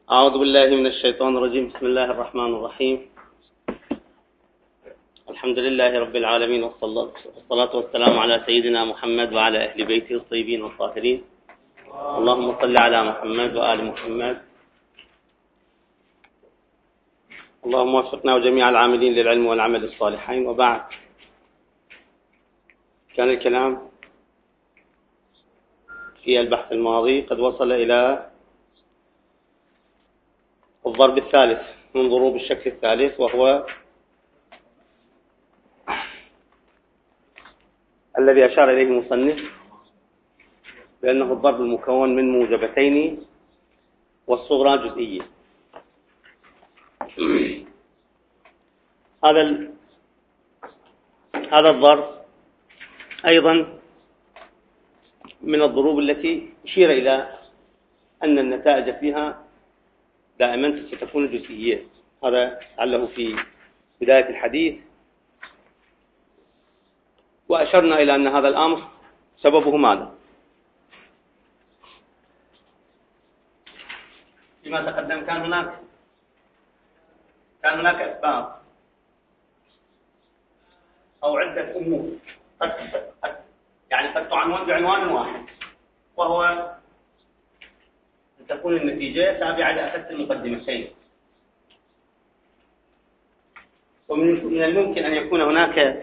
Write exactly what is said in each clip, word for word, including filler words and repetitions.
أعوذ بالله من الشيطان الرجيم. بسم الله الرحمن الرحيم. الحمد لله رب العالمين، والصلاة والسلام على سيدنا محمد وعلى أهل بيته الطيبين الطاهرين. اللهم صل على محمد وآل محمد. اللهم وفقنا وجميع العاملين للعلم والعمل الصالحين. وبعد، كان الكلام في البحث الماضي قد وصل إلى الضرب الثالث من ضروب الشكل الثالث، وهو الذي أشار إليه المصنف بأنه الضرب المكون من موجبتين والصغرى جزئية. هذا هذا الضرب أيضا من الضروب التي أشير إلى أن النتائج فيها دائما ستكون جزئية. هذا لعله في بداية الحديث، وأشرنا إلى أن هذا الأمر سببه ماذا؟ فيما تقدم كان هناك كان هناك أسباب أو عدة أمور قد يعني قد تعنون بعنوان واحد، وهو أن تكون النتيجة تابعة لأخذ المقدمتين. ومن الممكن أن يكون هناك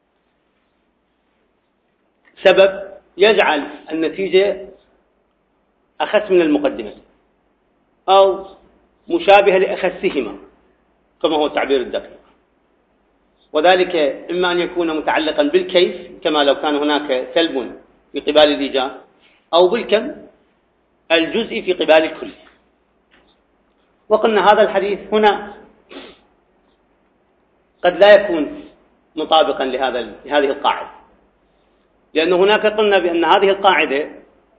سبب يجعل النتيجة أخذ من المقدمة أو مشابهة لأخذهما كما هو التعبير الدقيق، وذلك إما أن يكون متعلقا بالكيف كما لو كان هناك سلب في قبال الإيجاب، أو بالكم الجزء في قبال الكل. وقلنا هذا الحديث هنا قد لا يكون مطابقا لهذا لهذه القاعدة، لأن هناك قلنا بأن هذه القاعدة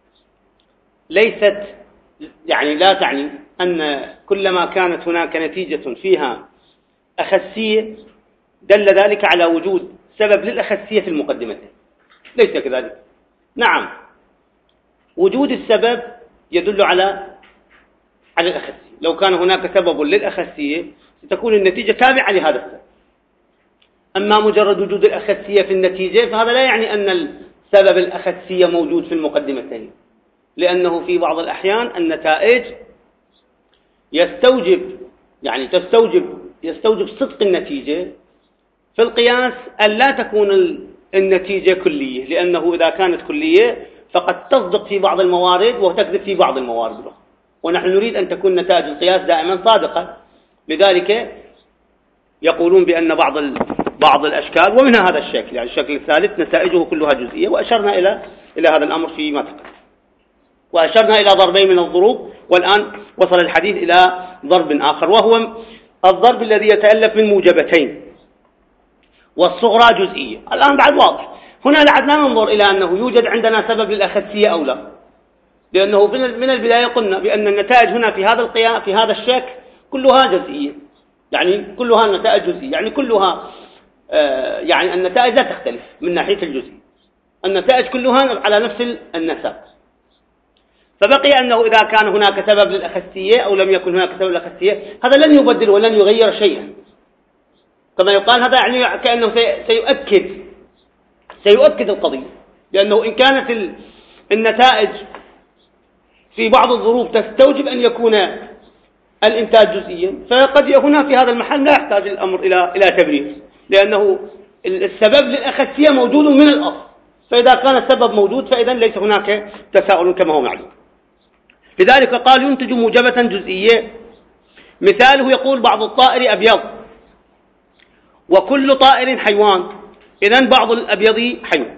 ليست يعني لا تعني أن كلما كانت هناك نتيجة فيها أخسية دل ذلك على وجود سبب للأخسية في المقدمتين. ليس كذلك. نعم، وجود السبب يدل على على الأخسية. لو كان هناك سبب للأخسية ستكون النتيجة تابعة لهذا السبب. أما مجرد وجود الأخسية في النتيجة فهذا لا يعني أن السبب الأخسية موجود في المقدمتين، لأنه في بعض الأحيان النتائج يستوجب يعني تستوجب يستوجب صدق النتيجة في القياس أن لا تكون النتيجة كلية، لأنه إذا كانت كلية فقد تصدق في بعض الموارد وتكذب في بعض الموارد الأخرى، ونحن نريد أن تكون نتائج القياس دائما صادقة. لذلك يقولون بأن بعض بعض الأشكال ومنها هذا الشكل يعني الشكل الثالث نتائجه كلها جزئية، وأشرنا إلى إلى هذا الأمر فيما تقدم، وأشرنا إلى ضربين من الضروب، والآن وصل الحديث إلى ضرب آخر، وهو الضرب الذي يتألف من موجبتين والصغرى جزئية. الآن بعد واضح، هنا لعد لا ننظر إلى أنه يوجد عندنا سبب للأخذية أو لا، لأنه من البداية قلنا بأن النتائج هنا في هذا القياس في هذا الشكل كلها جزئية، يعني كلها النتائج جزئية، يعني كلها آه يعني النتائج لا تختلف من ناحية الجزئية، النتائج كلها على نفس النسب. فبقي أنه إذا كان هناك سبب للأخذية أو لم يكن هناك سبب للأخذية هذا لن يبدل ولن يغير شيئا، كما يقال هذا يعني كأنه سيؤكد سيؤكد القضية، لأنه إن كانت النتائج في بعض الظروف تستوجب أن يكون الإنتاج جزئيا، فقد هنا في هذا المحل لا يحتاج الأمر إلى إلى تبرير، لأنه السبب للأخذية موجود من الأصل، فإذا كان السبب موجود فإذا ليس هناك تساؤل كما هو معلوم. لذلك قال ينتج موجبة جزئية. مثاله يقول بعض الطائر أبيض وكل طائر حيوان، إذن بعض الأبيض حيوان.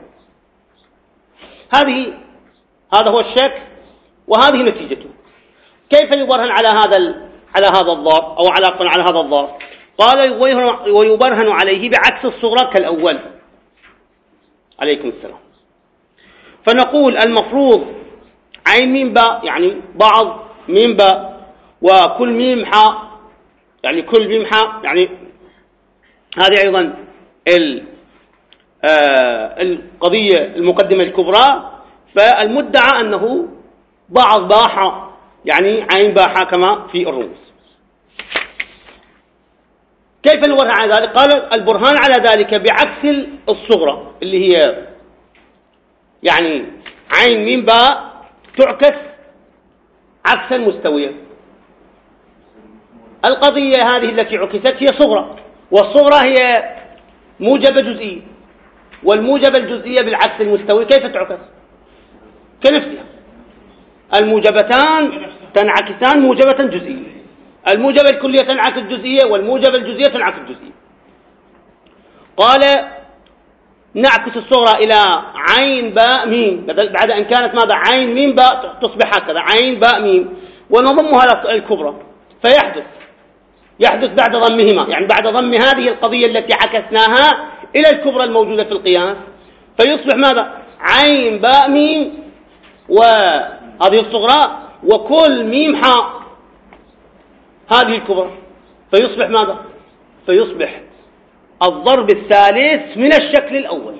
هذه هذا هو الشك وهذه نتيجته. كيف يبرهن على هذا على هذا الضرب أو على على هذا الضرب؟ قال ويبرهن عليه بعكس الصغرى كالأول. عليكم السلام. فنقول المفروض عين ميم باء يعني بعض ميم باء، وكل ميم حاء يعني كل ميم حاء، يعني هذه أيضا القضية المقدمة الكبرى. فالمدعى أنه بعض باء حاء يعني عين باء حاء كما في الرموز. كيف نبرهن على ذلك؟ قال البرهان على ذلك بعكس الصغرى اللي هي يعني عين ميم باء تعكس عكس المستوية. القضية هذه التي عكست هي صغرى، والصغرى هي موجبة جزئية، والموجبة الجزئية بالعكس المستوي كيف تعكس؟ كنفسها. الموجبتان تنعكسان موجبة جزئية، الموجبة الكلية تنعكس الجزئية، والموجبة الجزئية تنعكس الجزئية. قال نعكس الصغرى إلى عين باء ميم بعد أن كانت ماذا؟ عين ميم باء تصبح هكذا عين باء ميم، ونضمها الكبرى، فيحدث يحدث بعد ضمهما، يعني بعد ضم هذه القضية التي عكسناها إلى الكبرى الموجودة في القياس، فيصبح ماذا؟ عين باء ميم وهذه الصغرى وكل ميم حاء هذه الكبرى، فيصبح ماذا؟ فيصبح الضرب الثالث من الشكل الأول.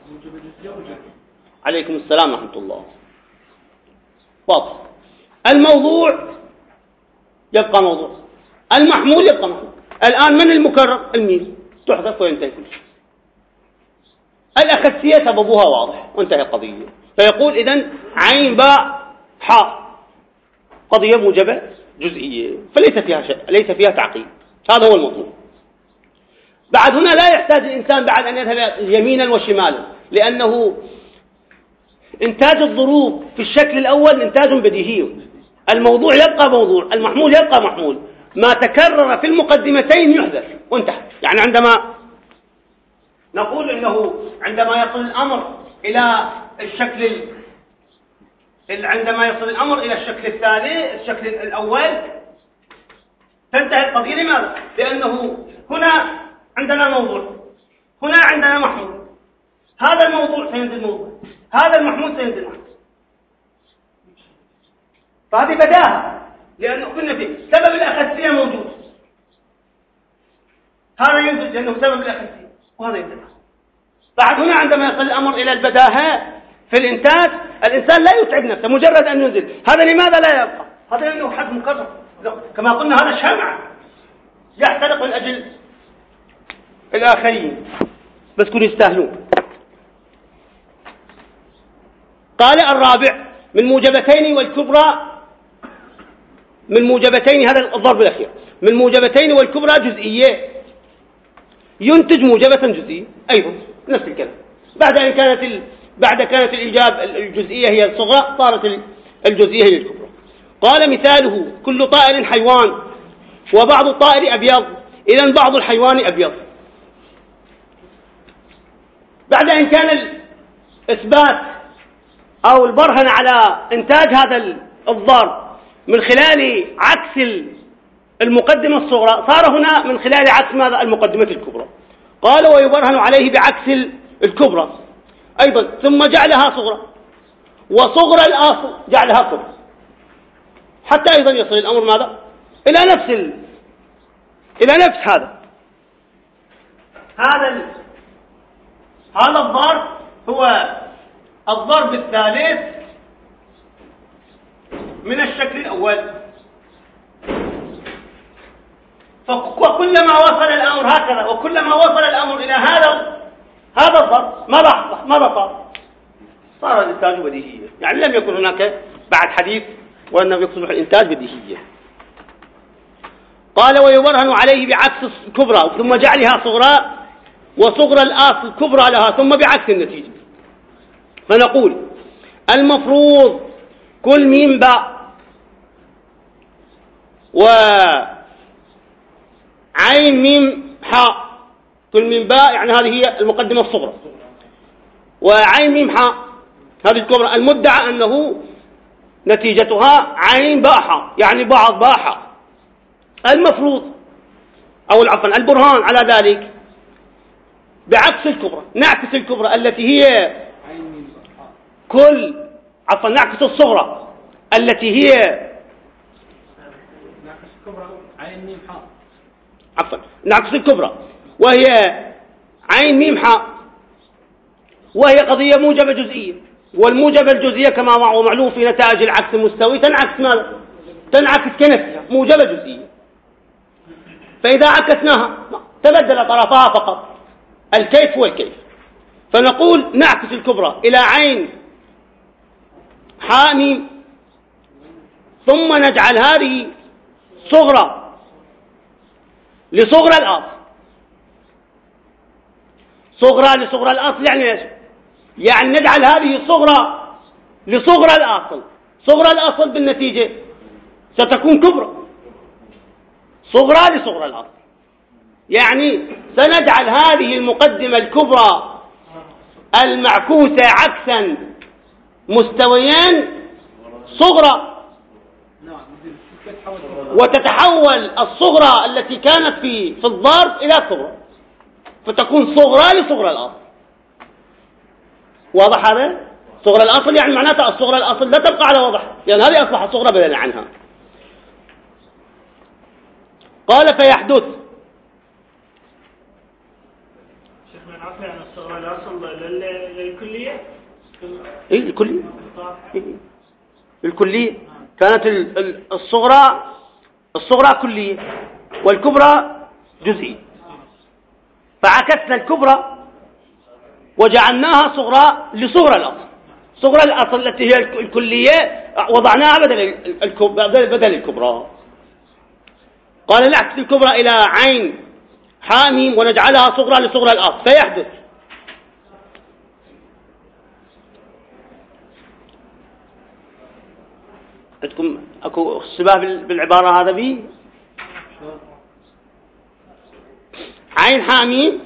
عليكم السلام ورحمة الله. واضح. الموضوع يبقى موضوع، المحمول يبقى محمول. الآن من المكرر؟ الميم تحذف وينتهي كل شيء. الأخسية سببها واضح وانتهى القضية. فيقول إذن عين باء حاء قضية موجبة جزئية، فليس فيها شيء، ليس فيها تعقيد. هذا هو المطلوب. بعد هنا لا يحتاج الإنسان بعد أن يذهب يمينا وشمالا، لأنه إنتاج الضروب في الشكل الأول إنتاج بديهي. الموضوع يبقى موضوع، المحمول يبقى محمول، ما تكرر في المقدمتين يحذف وانتهى. يعني عندما نقول إنه عندما يصل الأمر إلى الشكل عندما يصل الأمر إلى الشكل الثاني الشكل الأول تنتهي القضية. لماذا؟ لأنه هنا عندنا موضوع، هنا عندنا محمول، هذا الموضوع سينزل موضوع، هذا المحمول سينزل محمول. فهذه بداهة، لأنه قلنا فيه سبب الأخسية موجود، هذا ينزل لأنه سبب الأخسية وهذا ينزل. بعد هنا عندما يصل الأمر إلى البداهة في الإنتاج الإنسان لا يتعب نفسه مجرد أن ينزل. هذا لماذا لا يبقى؟ هذا لأنه حد مكرر، كما قلنا هذا شمع يحترق من أجل الآخرين بس كل يستاهلون. قال الرابع من موجبتين والكبرى من موجبتين، هذا الضرب الأخير، من موجبتين والكبرى جزئية ينتج موجبة جزئية أيضا نفس الكلام. بعد أن كانت ال... بعد كانت الإيجاب الجزئية هي الصغرى صارت الجزئية هي الكبرى. قال مثاله كل طائر حيوان وبعض الطائر أبيض، إذن بعض الحيوان أبيض. بعد أن كان الإثبات أو البرهن على إنتاج هذا الضرب من خلال عكس المقدمة الصغرى، صار هنا من خلال عكس ماذا؟ المقدمة الكبرى. قال ويبرهن عليه بعكس الكبرى أيضا، ثم جعلها صغرى، وصغرى الآصل جعلها كبرى، حتى أيضا يصل الأمر ماذا؟ إلى نفس ال... إلى نفس هذا هذا ال... هذا الضرب هو الضرب الثالث من الشكل الأول. وكلما وصل الأمر هكذا، وكلما وصل الأمر إلى هذا هذا الضرب ماذا حصل؟ ماذا صار؟ صار الإنتاج بديهيا، يعني لم يكن هناك بعد حديث وأنه يصبح الإنتاج بديهيا. قال ويبرهن عليه بعكس الكبرى ثم جعلها صغرى، وصغرى الآصل كبرى لها ثم بعكس النتيجة. فنقول المفروض كل ميم باء وعين ميم حاء، كل ميم باء يعني هذه هي المقدمة الصغرى، وعين ميم حاء هذه الكبرى، المدعى أنه نتيجتها عين باء حاء يعني بعض باء حاء. المفروض أو العفن البرهان على ذلك بعكس الكبرى، نعكس الكبرى التي هي كل عفوا نعكس الصغرى التي هي نعكس الكبرى عين ميم حاء، عفوا نعكس الكبرى وهي عين ميم حاء، وهي قضية موجبة جزئية، والموجبة الجزئية كما هو معلوم في نتائج العكس المستوي تنعكس ماذا؟ تنعكس كنفسها موجبة جزئية. فإذا عكسناها تبدل طرفها فقط الكيف والكيف، فنقول نعكس الكبرى إلى عين حاء ميم، ثم نجعل هذه صغرى لصغرى الأصل. صغرى لصغرى الأصل يعني ايش؟ يعني نجعل هذه صغرى لصغرى الأصل. صغرى الأصل بالنتيجة ستكون كبرى. صغرى لصغرى الأصل يعني سنجعل هذه المقدمة الكبرى المعكوسة عكسا مستويان صغرى، وتتحول الصغرى التي كانت في في الظرف إلى صغرى، فتكون صغرى لصغرى الأصل. واضح هذا؟ صغرى الأصل يعني معناتها الصغرى الأصل لا تبقى على وضح، لأن هذه أصبحت صغرى بدلا عنها. قال فيحدث. شيخ من عفوا عن الصغرى الأصل للكلية؟ إيه الكلية. إيه الكلية كانت الصغرى الصغرى كلية والكبرى جزئية، فعكسنا الكبرى وجعلناها صغرى لصغرى الأصل. صغرى الأصل التي هي الكلية وضعناها بدل بدل الكبرى. قال نعكس الكبرى إلى عين حاميم ونجعلها صغرى لصغرى الأصل فيحدث. عندكم اكو اشتباه بالعبارة هذا بي؟ عين حاميم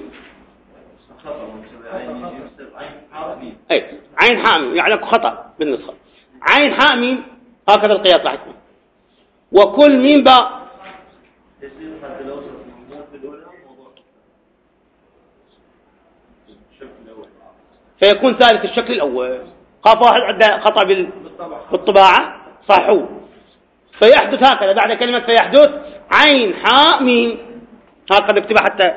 اي عين حاميم يعني اكو خطأ بالنسخة. عين حاميم هكذا القياس راح يكون، وكل ميم باء فيكون ثالث الشكل الأول. خاف واحد عنده خطأ بالطباعة صحو، فيحدث هكذا بعد كلمة فيحدث عين حاء ميم، هكذا اكتبها حتى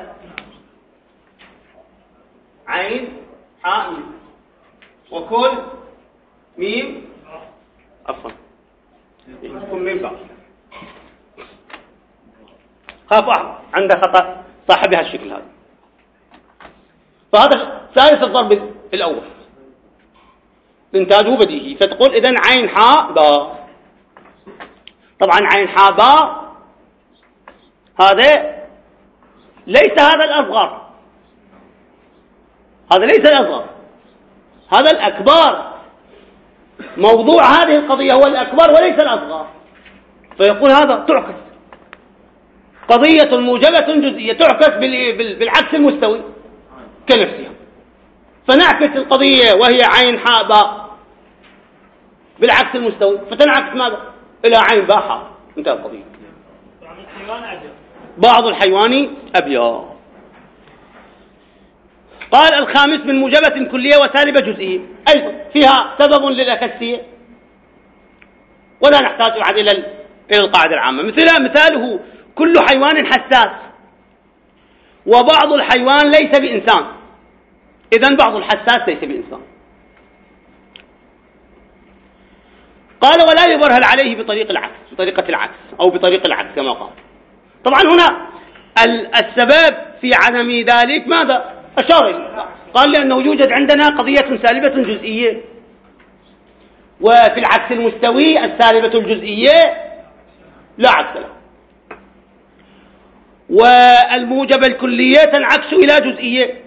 عين حاء ميم وكل ميم عفوا يكون ميم باء. خاف واحد عنده خطأ صاحب بهالشكل هذا. فهذا ثالث الضرب الأول إنتاجه بديهي. فتقول إذن عين حاء باء. طبعا عين حاء باء هذا ليس هذا الأصغر، هذا ليس الأصغر، هذا الأكبر. موضوع هذه القضية هو الأكبر وليس الأصغر. فيقول هذا تعكس قضية موجبة جزئية تعكس بالعكس المستوي كنفسها، فنعكس القضية وهي عين حاء باء بالعكس المستوي فتنعكس ماذا؟ إلى عين باء حاء. انتهى القضية. بعض الحيوان أبيض. قال الخامس من موجبة كلية وسالبة جزئية أيضا فيها سبب للأكسية ولا نحتاج بعد إلى إلى القاعدة العامة. مثلا مثاله كل حيوان حساس، وبعض الحيوان ليس بإنسان، إذن بعض الحساس ليس بإنسان. قال ولا يبرهن عليه بطريق العكس، بطريقة العكس أو بطريق العكس كما قال. طبعا هنا السبب في عدم ذلك ماذا؟ أشار إليه، قال لأنه يوجد عندنا قضية سالبة جزئية، وفي العكس المستوي السالبة الجزئية لا عكس له، والموجبة الكلية تنعكس إلى جزئية.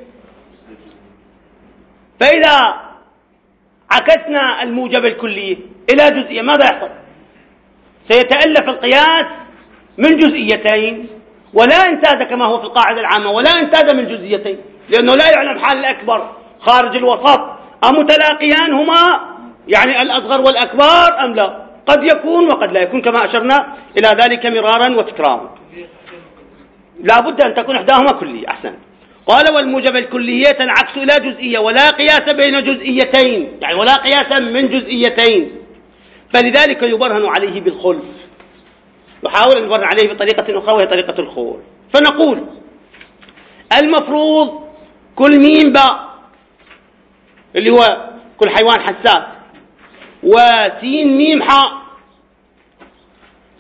فإذا عكسنا الموجبة الكلية إلى جزئية ماذا يحصل؟ سيتألف القياس من جزئيتين ولا انتاج كما هو في القاعدة العامة، ولا انتاج من جزئيتين، لأنه لا يعلم حال الأكبر خارج الوسط أمتلاقيان هما يعني الأصغر والأكبر أم لا؟ قد يكون وقد لا يكون كما أشرنا إلى ذلك مرارا وتكرارا. لا بد أن تكون إحداهما كلية. أحسن. قال والموجبة الكلية تنعكس إلى جزئية ولا قياس بين جزئيتين، يعني ولا قياس من جزئيتين، فلذلك يبرهن عليه بالخلف. نحاول أن نبرهن عليه بطريقة أخرى وهي طريقة الخلف. فنقول المفروض كل ميم باء اللي هو كل حيوان حساس، وسين ميم حاء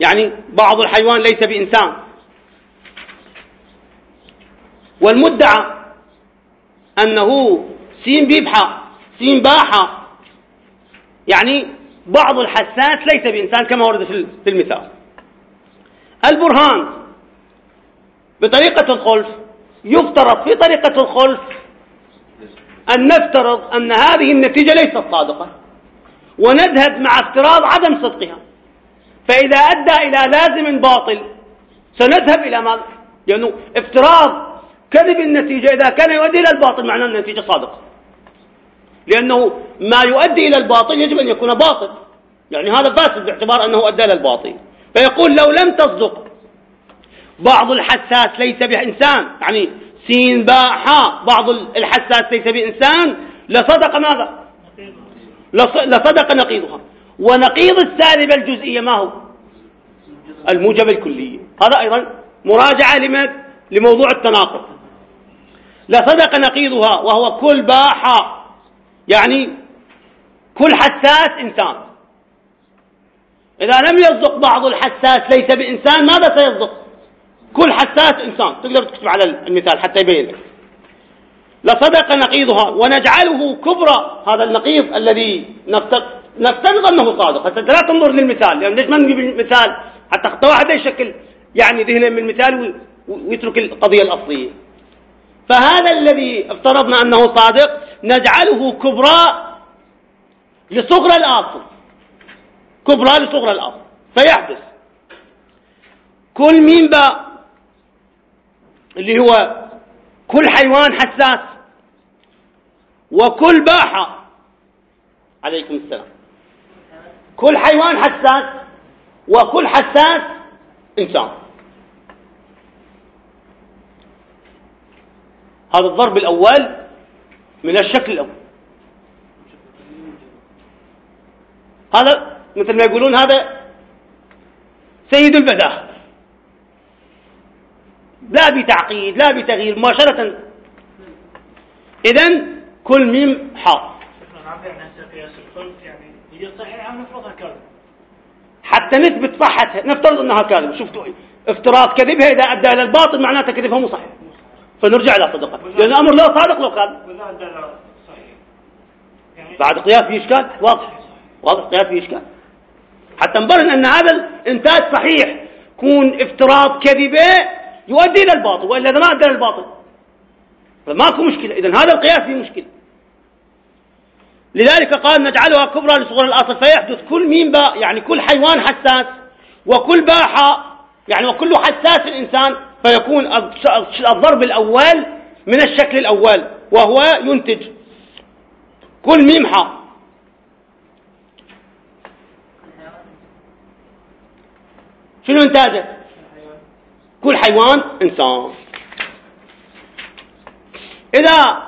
يعني بعض الحيوان ليس بإنسان. والمدعى أنه سين بيبحى سين باحة، يعني بعض الحساس ليس بإنسان كما ورد في المثال. البرهان بطريقة الخلف، يفترض في طريقة الخلف أن نفترض أن هذه النتيجة ليست صادقة، ونذهب مع افتراض عدم صدقها. فإذا أدى إلى لازم باطل سنذهب إلى ماذا؟ لأنه افتراض كذب النتيجة إذا كان يؤدي إلى الباطل معناه النتيجة صادقة، لأنه ما يؤدي إلى الباطل يجب أن يكون باطل، يعني هذا فاسد باعتبار أنه أدى إلى الباطل. فيقول لو لم تصدق بعض الحساس ليس بإنسان، يعني سين باء حاء بعض الحساس ليس بإنسان، لصدق ماذا؟ لصدق نقيضها. ونقيض السالبة الجزئية ما هو؟ الموجب الكلية. هذا أيضا مراجعة لموضوع التناقض. لصدق نقيضها وهو كل باء حاء، يعني كل حساس إنسان. إذا لم يصدق بعض الحساس ليس بإنسان، ماذا سيصدق؟ كل حساس إنسان. تقدر تكتب على المثال حتى يبين لك. لصدق نقيضها ونجعله كبرى، هذا النقيض الذي نفترض أنه صادق. حتى لا تنظر للمثال، لأن ليش ما نجيب المثال حتى واحد يشكل يعني ذهنه من المثال ويترك القضية الأصلية. فهذا الذي افترضنا أنه صادق نجعله كبرى لصغر الأصل، كبرى لصغر الأصل، فيحدث كل مين باء اللي هو كل حيوان حساس، وكل باحة عليكم السلام، كل حيوان حساس وكل حساس إنسان. هذا الضرب الأول من الشكل الأول. هذا مثل ما يقولون هذا سيد البداهة، لا بتعقيد لا بتغيير، مباشرة. إذن كل ميم حاء حتى نثبت صحتها، نفترض أنها كاذبة. شفتوا افتراض كذبها إذا أدى إلى الباطل معناته كذبها مو صحيح، فنرجع إلى صدقها، لأن الأمر لا صادق لو كاذب. بعد قياس في إشكال واضح، واضح قياس في إشكال حتى نبرهن أن هذا الإنتاج صحيح. كون افتراض كذبة يؤدي إلى الباطل، وإلا إذا ما أدى إلى الباطل فماكو مشكلة. إذن هذا القياس فيه مشكلة. لذلك قال نجعلها كبرى لصغر الأصل، فيحدث كل ميم باء يعني كل حيوان حساس، وكل باء حاء يعني وكل حساس الإنسان، فيكون الضرب الأول من الشكل الأول وهو ينتج كل ميم حاء. شنو إنتاجه؟ كل حيوان إنسان. إذا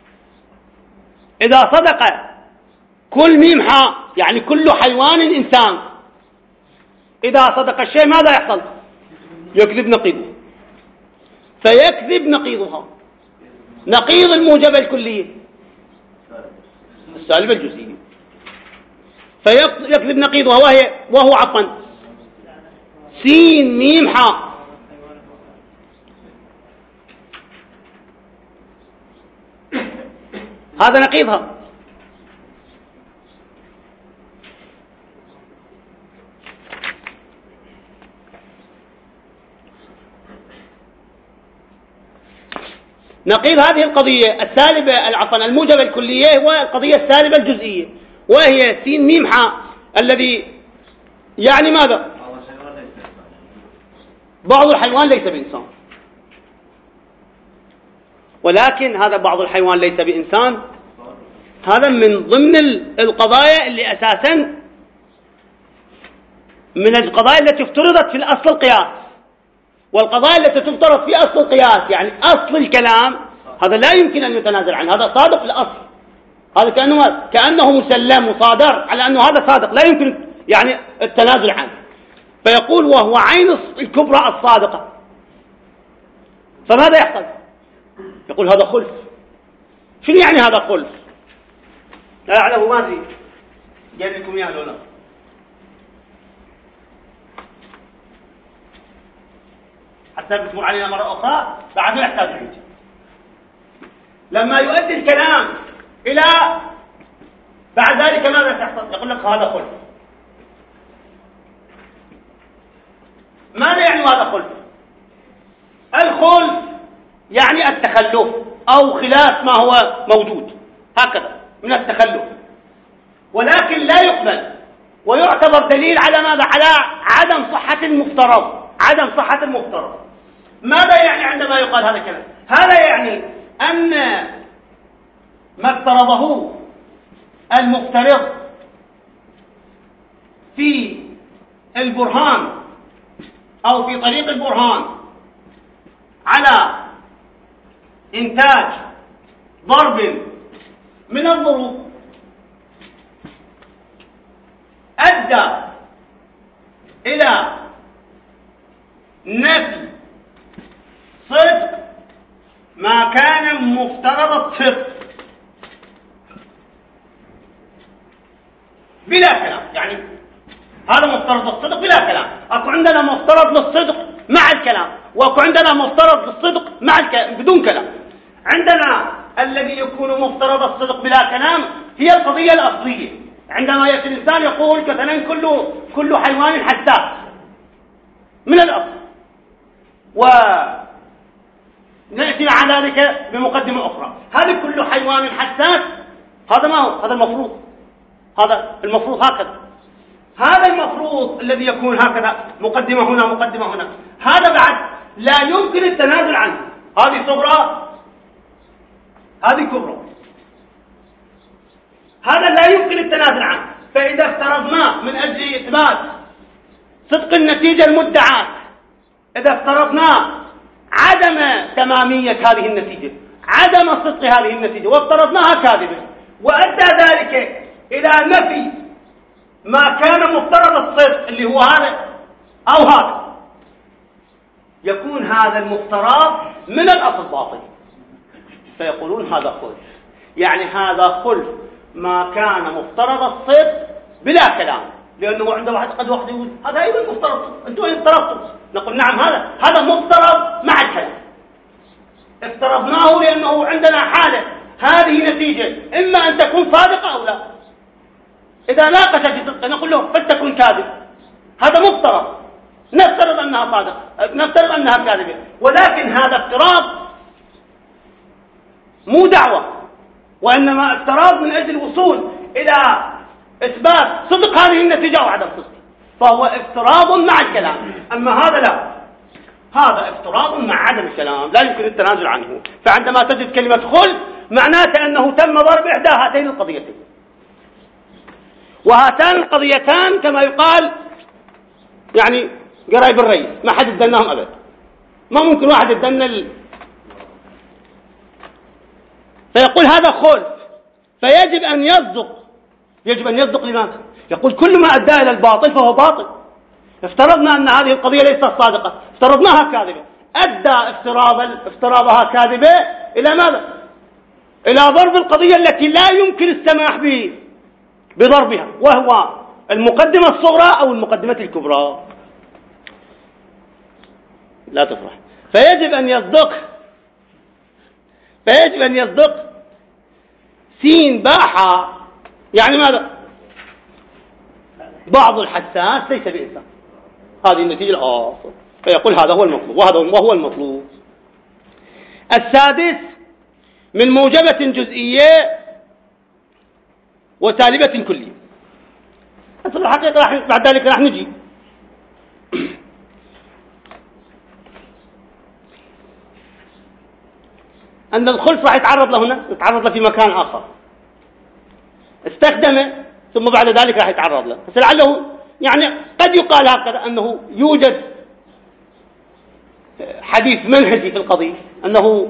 إذا صدق كل ميم حاء يعني كل حيوان إنسان، إذا صدق الشيء ماذا يحصل؟ يكذب نقيضه، فيكذب نقيضها، نقيض الموجبة الكلية السالبة الجزئية، فيكذب نقيضها وهي وهو عفوا سين ميم حاء. هذا نقيضها. نقيض هذه القضية السالبة عفوا الموجبة الكلية هو القضية السالبة الجزئية، وهي سين ميم حاء الذي يعني ماذا؟ بعض الحيوان ليس بإنسان، ولكن هذا بعض الحيوان ليس بإنسان هذا من ضمن القضايا اللي أساسا من القضايا التي افترضت في الأصل القياس، والقضايا التي تفترض في أصل القياس يعني أصل الكلام هذا لا يمكن أن يتنازل عنه، هذا صادق في الأصل، هذا كأنه, كأنه مسلم وصادر على أنه هذا صادق لا يمكن يعني التنازل عنه. فيقول وهو عين الكبرى الصادقة، فماذا يحصل؟ يقول هذا خلف. شنو يعني هذا خلف؟ لا أعلم ما أدري جايب لكم إياه ولا لا؟ حتى بتمر علينا مرة أخرى بعد ما يحتاج عيد. لما يؤدي الكلام إلى بعد ذلك ماذا تحصل؟ يقول لك هذا خلف. ماذا يعني هذا خلف؟ الخلف يعني التخلف أو خلاف ما هو موجود، هكذا من التخلف، ولكن لا يقبل ويعتبر دليل على ماذا؟ على عدم صحة المفترض. عدم صحة المفترض ماذا يعني عندما يقال هذا الكلام؟ هذا يعني أن ما افترضه المفترض في البرهان أو في طريق البرهان على إنتاج ضرب من الضروب أدى إلى نفي صدق ما كان مفترض الصدق بلا كلام. يعني هذا مفترض الصدق بلا كلام. أكو عندنا مفترض للصدق مع الكلام، وأكو عندنا مفترض للصدق مع الكلام بدون كلام. عندنا الذي يكون مفترض الصدق بلا كلام هي القضية الأصلية، عندما يأتي الإنسان يقول مثلا كل كل حيوان حساس من الأصل، ونأتي مع ذلك بمقدمة أخرى. هذا كل حيوان حساس، هذا ما هو؟ هذا المفروض، هذا المفروض هكذا. هذا المفروض الذي يكون هكذا، مقدمة هنا مقدمة هنا، هذا بعد لا يمكن التنازل عنه. هذه صغرى، هذه كبرى، هذا لا يمكن التنازل عنه. فإذا افترضنا من أجل إثبات صدق النتيجة المدعاة، إذا افترضنا عدم تمامية هذه النتيجة، عدم صدق هذه النتيجة، وافترضناها كاذبة، وأدى ذلك إلى نفي ما كان مفترض الصدق اللي هو هذا أو هذا، يكون هذا المفترض من الأصل باطل. فيقولون هذا خلف، يعني هذا خلف ما كان مفترض الصدق بلا كلام. لأنه عند واحد قد واحد يقول هذا أيضا مفترض، أنتم وين افترضتم؟ نقول نعم، هذا هذا مفترض مع الكلام، افترضناه لأنه عندنا حالة هذه نتيجة إما أن تكون صادقة أو لا. إذا ناقشت صدقا نقول له فلتكن كاذب، هذا مفترض، نفترض أنها صادقة، نفترض أنها كاذبة، ولكن هذا افتراض مو دعوة، وإنما افتراض من أجل الوصول إلى إثبات صدق هذه النتيجة أو عدم صدق، فهو افتراض مع الكلام. أما هذا لا، هذا افتراض مع عدم الكلام، لا يمكن التنازل عنه. فعندما تجد كلمة خلف معناته أنه تم ضرب إحدى هاتين القضيتين، وهاتان القضيتان كما يقال يعني قرايب الرئيس، ما حد يدناهم أبدا، ما ممكن واحد يدن ال... فيقول هذا خلف، فيجب أن يصدق. يجب أن يصدق لماذا؟ يقول كل ما أدى إلى الباطل فهو باطل. افترضنا أن هذه القضية ليست صادقة، افترضناها كاذبة، أدى افتراض افتراضها كاذبة إلى ماذا؟ إلى ضرب القضية التي لا يمكن السماح به بضربها، وهو المقدمة الصغرى أو المقدمة الكبرى. لا تفرح. فيجب أن يصدق، فيجب أن يصدق سين باحة، يعني ماذا؟ بعض الحساس ليس بإنسان، هذه النتيجة الأصل. فيقول هذا هو المطلوب، وهذا وهو المطلوب. السادس من موجبة جزئية وسالبة كلية. أصل الحقيقة راح بعد ذلك راح نجي. أن الخلف راح يتعرض له هنا، يتعرض له في مكان آخر، استخدمه ثم بعد ذلك راح يتعرض له. بس لعله يعني قد يقال هكذا أنه يوجد حديث منهجي في القضية، أنه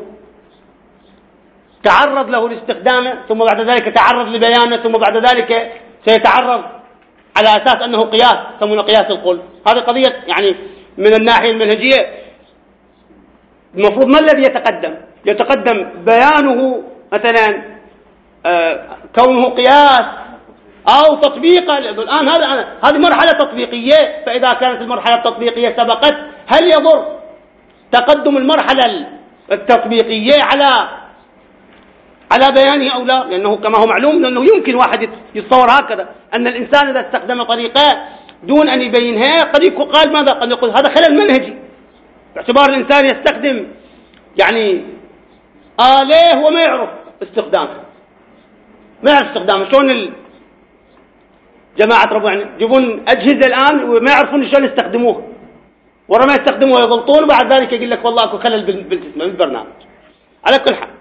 تعرض له لاستخدامه ثم بعد ذلك تعرض لبيانه ثم بعد ذلك سيتعرض على أساس أنه قياس، يسمونه قياس الخلف. هذه قضية يعني من الناحية المنهجية المفروض ما الذي يتقدم؟ يتقدم بيانه مثلا آه كونه قياس أو تطبيقا. الآن هذا هذه مرحلة تطبيقية، فإذا كانت المرحلة التطبيقية سبقت هل يضر تقدم المرحلة التطبيقية على على بيانه أو لا، لأنه كما هو معلوم أنه يمكن واحد يتصور هكذا أن الإنسان إذا استخدم طريقة دون أن يبينها قد يقول قال ماذا، قد يقول هذا خلل منهجي، باعتبار الإنسان يستخدم يعني آلة وما يعرف استخدامها، ما يعرف استخدامها. شلون ال... جماعة ربو يعني يجيبون أجهزة الآن وما يعرفون شلون يستخدموها، ورا ما يستخدموها يضبطون، وبعد ذلك يقول لك والله اكو خلل بالبرنامج. على كل حال،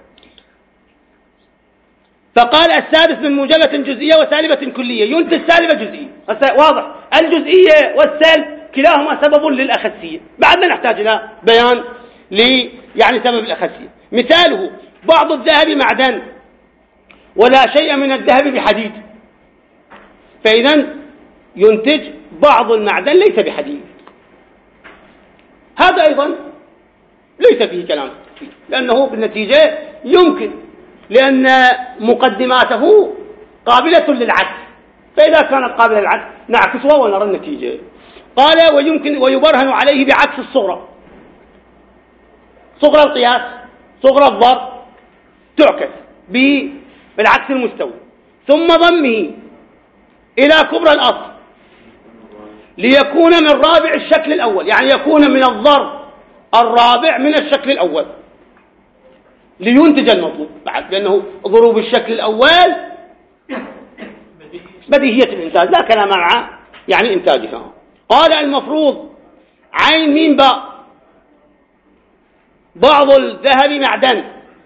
فقال السادس من موجبة جزئية وسالبة كلية، ينتج سالبة جزئية. واضح الجزئية والسالب كلاهما سبب للأخسية، بعد ما نحتاج إلى بيان لي يعني سبب الأخسية. مثاله بعض الذهب معدن ولا شيء من الذهب بحديد، فإذا ينتج بعض المعدن ليس بحديد، هذا أيضا ليس فيه كلام فيه، لأنه بالنتيجة يمكن، لأن مقدماته قابلة للعكس، فإذا كانت قابلة للعكس نعكسها ونرى النتيجة. قال ويمكن ويبرهن عليه بعكس الصغرى، صغرى القياس صغرى الضرب تعكس بالعكس المستوي، ثم ضمه إلى كبرى الأصل ليكون من رابع الشكل الأول، يعني يكون من الضرب الرابع من الشكل الأول لينتج المطلوب بعد، لأنه ضروب الشكل الأول بديهية الإنتاج لا كلام مع يعني إنتاجها. قال المفروض عين ميم باء بعض الذهب معدن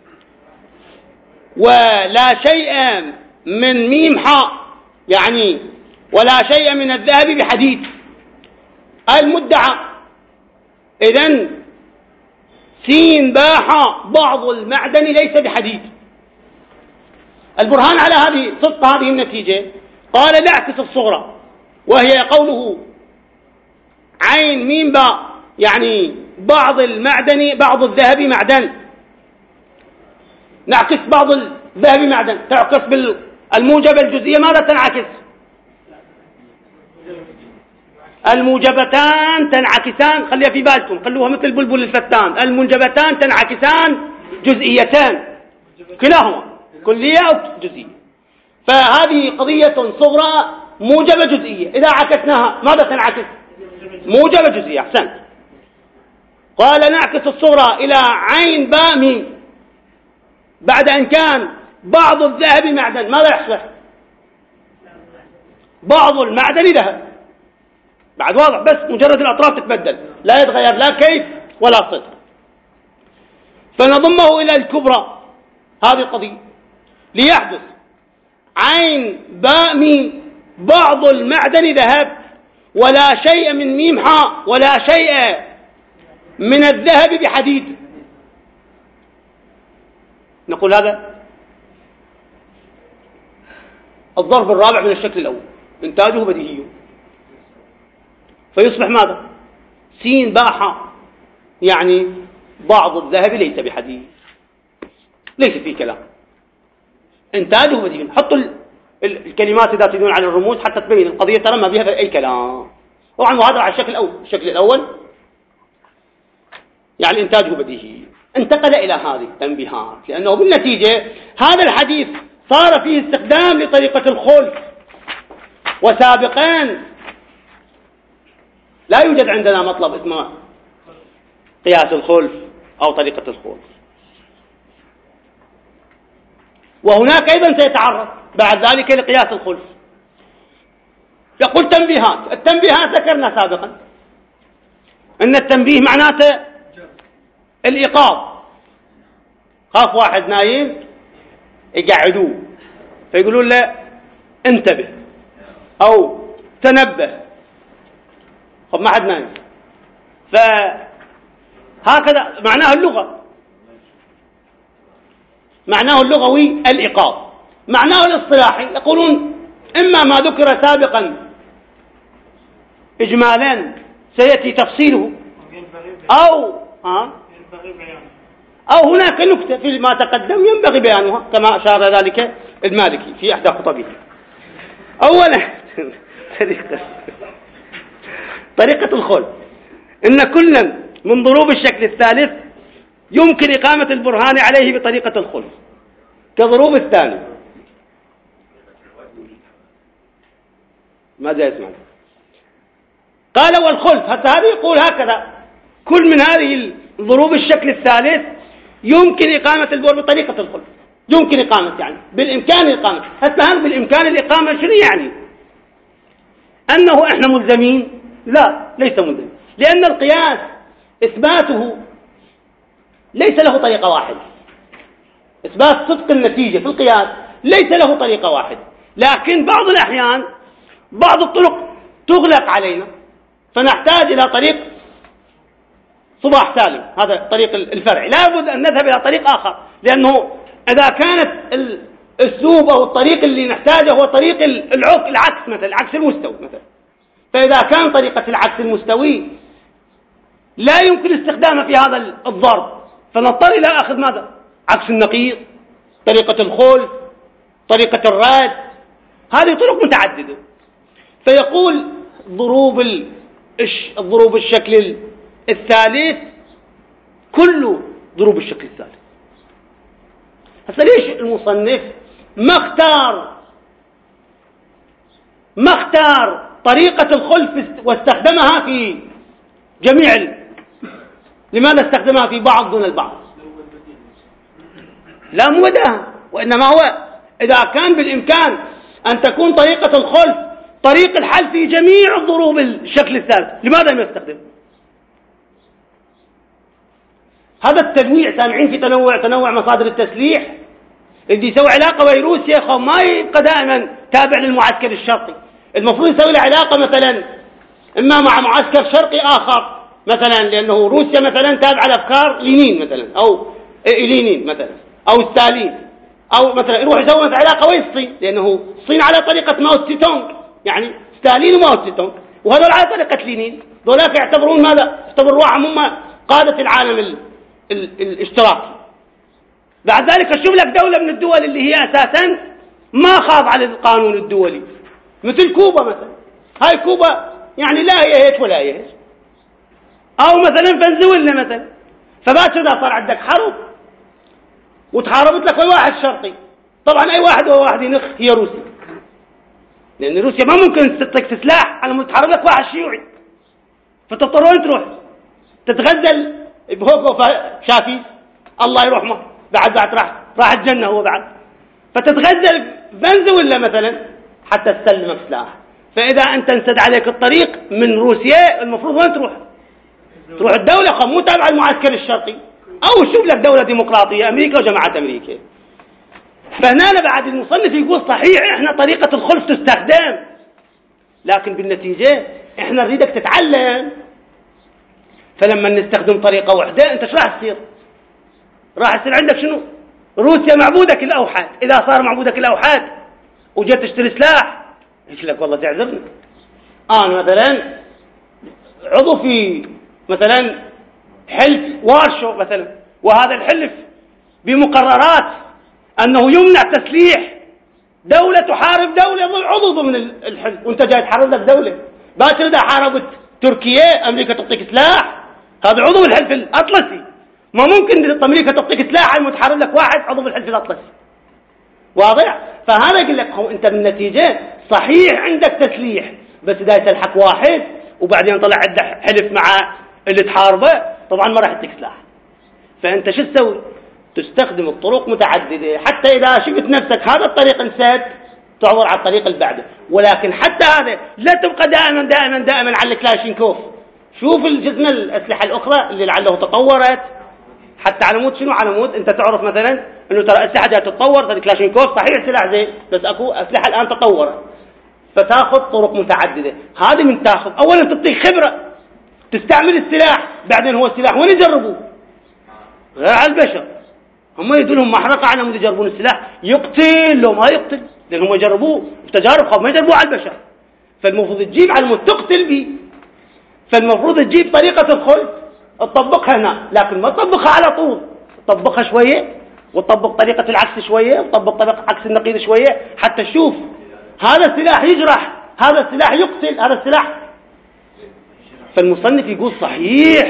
ولا شيء من ميم حاء يعني ولا شيء من الذهب بحديد، المدعى إذن سين باء حاء بعض المعدن ليس بحديد. البرهان على هذه صدق هذه النتيجة قال نعكس الصغرى، وهي قوله عين ميم باء يعني بعض المعدن بعض الذهب معدن، نعكس بعض الذهب معدن، تعكس بالموجبة الجزئية. ماذا تنعكس؟ الموجبتان تنعكسان، خليها في بالكم، خلوها مثل بلبل الفتان، الموجبتان تنعكسان جزئيتان كلاهما كلية أو جزئية، فهذه قضية صغرى موجبة جزئية، إذا عكسناها ماذا تنعكس؟ موجبة جزئية. أحسنت. قال نعكس الصغرى إلى عين باء ميم بعد أن كان بعض الذهب معدن، ماذا يحصل؟ بعض المعدن ذهب، بعد واضح، بس مجرد الأطراف تتبدل، لا يتغير لا كيف ولا صفر. فنضمه إلى الكبرى هذه القضية ليحدث عين باء ميم بعض المعدن ذهب ولا شيء من ميم حاء ولا شيء من الذهب بحديد. نقول هذا الضرب الرابع من الشكل الأول، إنتاجه بديهي، فيصبح ماذا؟ سين باء حاء يعني بعض الذهب ليس بحديد، ليس فيه كلام، إنتاجه بديهي. حطوا الكلمات إذا تريدون على الرموز حتى تبين القضية، ترى ما بها أي كلام. طبعا وهذا على الشكل الأول، الشكل الأول يعني إنتاجه بديهي. انتقل إلى هذه التنبيهات، لأنه بالنتيجة هذا الحديث صار فيه استخدام لطريقة الخلف، وسابقا لا يوجد عندنا مطلب اسمه قياس الخلف أو طريقة الخلف، وهناك أيضا سيتعرض بعد ذلك لقياس الخلف. يقول تنبيهات، التنبيهات ذكرنا سابقا أن التنبيه معناته الإيقاظ، خاف واحد نايم يقعدوه فيقولون له انتبه أو تنبه، خب ما حد نايم، فهكذا معناه اللغة، معناه اللغوي الإيقاظ. معناه الاصطلاحي يقولون إما ما ذكر سابقا إجمالا سيأتي تفصيله، أو ها أو هناك نكتة في ما تقدم ينبغي بيانها كما أشار ذلك المالكي في إحدى خطبه. أولا طريقة طريقة الخلف إن كلا من ضروب الشكل الثالث يمكن إقامة البرهان عليه بطريقة الخلف كضروب الثاني. ماذا يسمع؟ قال والخلف، حتى هذا يقول هكذا: كل من هذه ضروب الشكل الثالث يمكن إقامة البرهان بطريقة الخلف. يمكن إقامة يعني بالإمكان الإقامة. حتى هل بالإمكان الإقامة شنو يعني؟ أنه إحنا ملزمين؟ لا، ليس ملزم، لأن القياس إثباته ليس له طريقة واحدة. إثبات صدق النتيجة في القياس ليس له طريقة واحدة، لكن بعض الأحيان بعض الطرق تغلق علينا فنحتاج إلى طريق صباح سالم، هذا الطريق الفرعي، لا بد أن نذهب إلى طريق آخر، لأنه إذا كانت الأسلوب أو الطريق اللي نحتاجه هو طريق العكس مثلا، العكس المستوي مثلا، فإذا كان طريقة العكس المستوي لا يمكن استخدامها في هذا الضرب، فنضطر إلى أخذ ماذا؟ عكس النقيض، طريقة الخلف، طريقة الرد، هذه طرق متعددة. فيقول ضروب الضروب الشكل الثالث كل ضروب الشكل الثالث. هسه ليش المصنف ما اختار ما اختار طريقة الخلف واستخدمها في جميع ال... لماذا استخدمها في بعض دون البعض؟ لا مو بداها، وإنما هو إذا كان بالإمكان أن تكون طريقة الخلف طريق الحل في جميع الضروب الشكل الثالث، لماذا ما يستخدم؟ هذا التنويع، سامعين في تنوع تنوع مصادر التسليح، اللي يسوي علاقة ويا روسيا خو ما يبقى دائما تابع للمعسكر الشرقي، المفروض يسوي له علاقة مثلا إما مع معسكر شرقي آخر مثلا، لأنه روسيا مثلا تابعة لأفكار لينين مثلا أو إلينين مثلا أو ستالين، أو مثلا يروح يسوي علاقة ويا الصين، لأنه الصين على طريقة ماو تسي تونغ، يعني ستالين وماو تسي تونغ، وهذول على طريقة لينين، ذولاك يعتبرون ماذا؟ يعتبروا روحهم هم قادة العالم ال... ال... الاشتراكي. بعد ذلك أشوف لك دولة من الدول اللي هي أساسا ما خاضعة للقانون الدولي، مثل كوبا مثلا. هاي كوبا يعني لا هي هيك ولا هي هيك، أو مثلا فنزويلا مثلا. فباكر إذا صار عندك حرب وتحاربت لك واحد شرقي، طبعا أي واحد هو واحد ينخ هي روسيا، لأن روسيا ما ممكن تستك سلاح على ما تحارب لك واحد شيوعي، فتضطرون تروح تتغزل بهوكو شافي الله يرحمه، بعد بعد راح راح الجنة هو بعد، فتتغزل فنزويلا مثلا حتى تسلمك سلاح. فإذا أنت انسد عليك الطريق من روسيا المفروض وين تروح؟ تروح الدولة خم مو تابع المعسكر الشرقي، أو شوف لك دولة ديمقراطية، أمريكا وجماعة أمريكا. فهنا بعد المصنف يقول صحيح إحنا طريقة الخلف تستخدم، لكن بالنتيجة إحنا نريدك تتعلم، فلما نستخدم طريقة واحدة أنت شو راح تصير؟ راح يصير عندك شنو؟ روسيا معبودك الأوحد. إذا صار معبودك الأوحد وجيت تشتري سلاح يقول لك والله تعذرني، أنا مثلا عضو في مثلا حلف وارشو مثلا، وهذا الحلف بمقررات أنه يمنع تسليح دولة تحارب دولة عضو ضمن الحلف، وأنت جاي تحارب لك دولة. باكر إذا حاربت تركيا أمريكا تعطيك سلاح، هذا عضو الحلف الأطلسي، ما ممكن أمريكا تعطيك سلاح على متحارب لك واحد عضو الحلف الأطلسي. واضح؟ فهذا يقول لك هو أنت بالنتيجة صحيح عندك تسليح، بس إذا يسلحك واحد وبعدين طلع عندك حلف مع اللي تحاربه طبعا ما راح يعطيك سلاح. فأنت شو تسوي؟ تستخدم الطرق متعددة، حتى إذا شفت نفسك هذا الطريق انسد تعبر على الطريق اللي بعده. ولكن حتى هذا لا تبقى دائما دائما دائما على الكلاشينكوف. شوف الجزمة الأسلحة الأخرى اللي لعله تطورت، حتى على مود شنو على مود أنت تعرف مثلا إنه ترى الأسلحة جاءت تتطور، الكلاشينكوف صحيح سلاح زين بس أكو أسلحة الآن تطورت، فتأخذ طرق متعددة. هذه من تأخذ أولا تعطيك خبرة، تستعمل السلاح، بعدين هو السلاح وين يجربوه؟ غير على البشر، هم يدلهم محرقة على مود يجربون السلاح، يقتل لو ما يقتل، لأنهم يجربوه بتجارب خاف ما يجربوه على البشر. فالمفروض تجيب على مود تقتل به، فالمفروض تجيب طريقة الخلف تطبقها هنا، لكن ما تطبقها على طول، تطبقها شوية وتطبق طريقة العكس شوية وتطبق طريقة عكس النقيض شوية، حتى تشوف هذا السلاح يجرح، هذا السلاح يقتل، هذا السلاح. فالمصنف يقول صحيح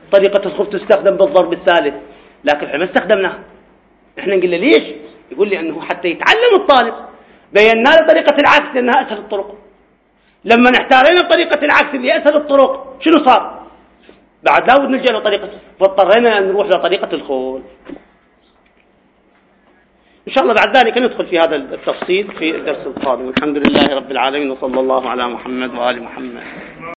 طريقة الخوف تستخدم بالضرب الثالث، لكن احنا ما استخدمناها. احنا قلنا ليش؟ يقول لي انه حتى يتعلم الطالب، بينا له طريقة العكس لانها اسهل الطرق. لما احتارينا بطريقة العكس اللي اسهل الطرق شنو صار؟ بعد لا بد نلجأ لطريقة، فاضطرينا ان نروح لطريقة الخول. إن شاء الله بعد ذلك ندخل في هذا التفصيل في الدرس القادم. الحمد لله رب العالمين، وصلى الله على محمد وآل محمد.